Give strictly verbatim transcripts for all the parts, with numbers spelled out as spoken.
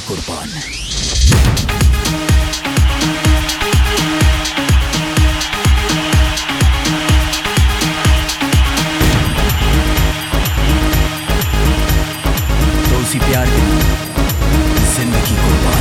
कुर्बान। तो उसी प्यार के जिंदगी कुर्बान।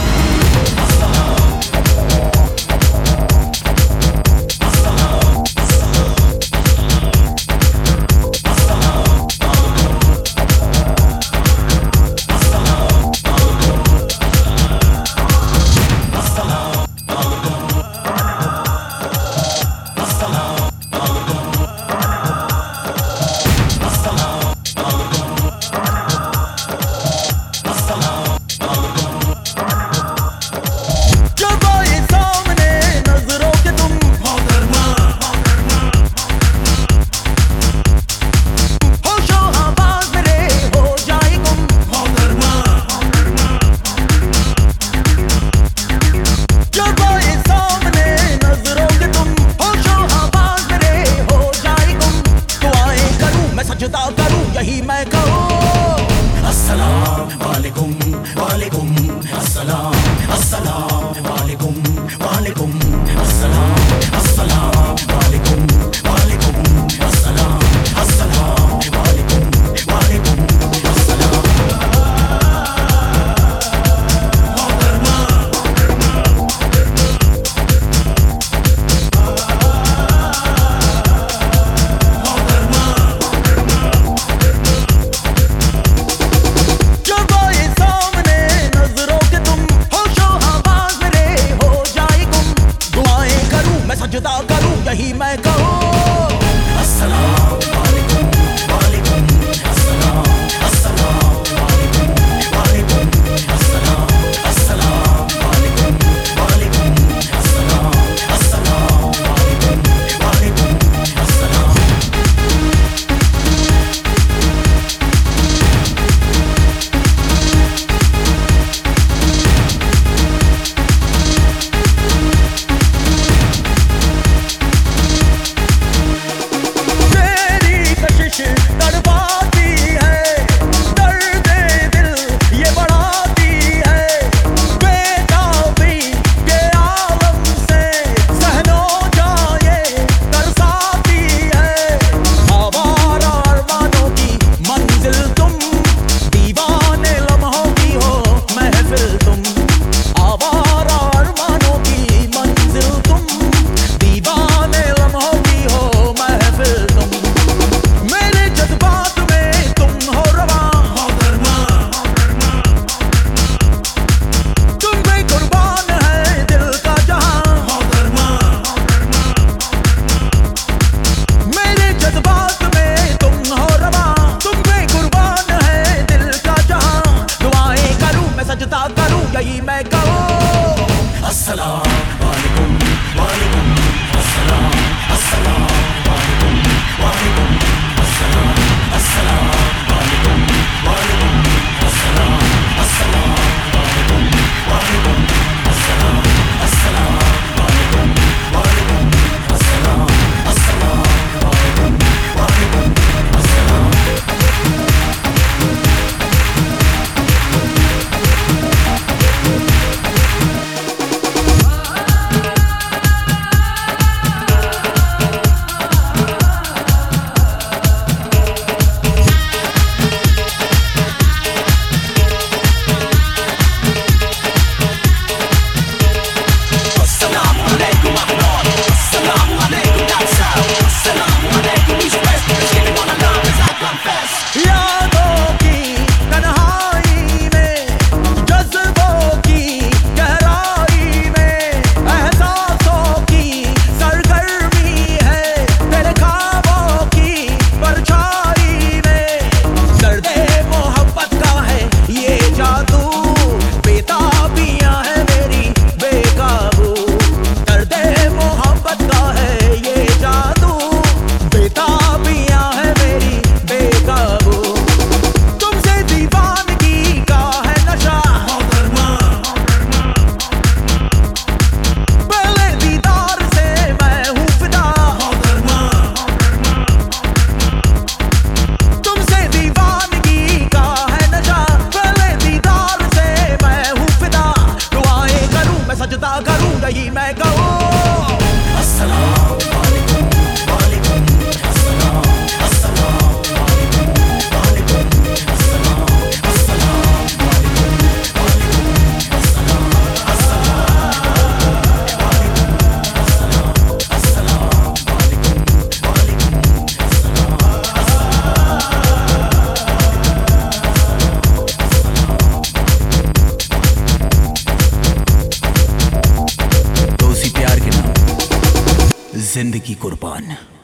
यही मैं कहूँ अस्सलाम वालेकुम वालेकुम अस्सलाम अस्सलाम वालेकुम वालेकुम अस्सलाम अस्सलाम वालेकुम वालेकुम अस्सलाम अस्सलाम वालेकुम वालेकुम अस्सलाम। सजदा करूं यही मैं कहूं अस्सलाम वालेकुम वालेकुम अस्सलाम अस्सलाम वालेकुम वालेकुम अस्सलाम अस्सलाम वालेकुम वालेकुम अस्सलाम अस्सलाम वालेकुम वालेकुम अस्सलाम। सजदा करूं यही मैं कहूं अस्सलाम वालेकुम वालेकुम अस्सलाम अस्सलाम वालेकुम वालेकुम अस्सलाम अस्सलाम वालेकुम वालेकुम अस्सलाम अस्सलाम वालेकुम वालेकुम अस्सलाम अस्सलाम वालेकुम वालेकुम अस्सलाम अस्सलाम वालेकुम वालेकुम अस्सलाम। We'll be right back. जिंदगी कुर्बान।